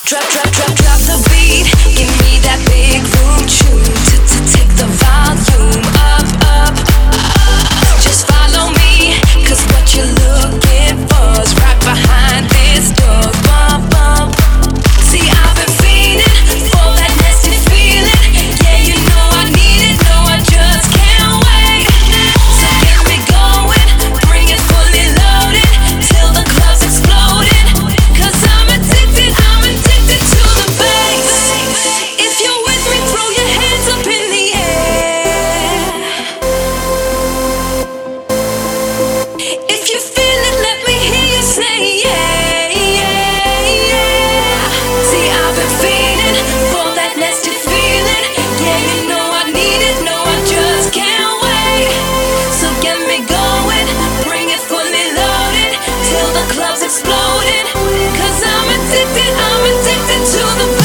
Drop the beat, give me that big room tune to take the volume up. Just follow me, 'cause what you're looking for is right behind this door. Bump. See, I've been feeling for that nasty feeling. Yeah, you know I need it, no, I just can't wait. So get me going, bring it fully loaded till the club's exploding. 'Cause I'm addicted to the bass. If you're with me, throw your hands up in the air. If you feel it, let me hear you say yeah. See, I've been feeling for that nasty feeling. Yeah, you know I need it, no, I just can't wait. So get me going, bring it fully loaded till the club's exploding. 'Cause I'm addicted to the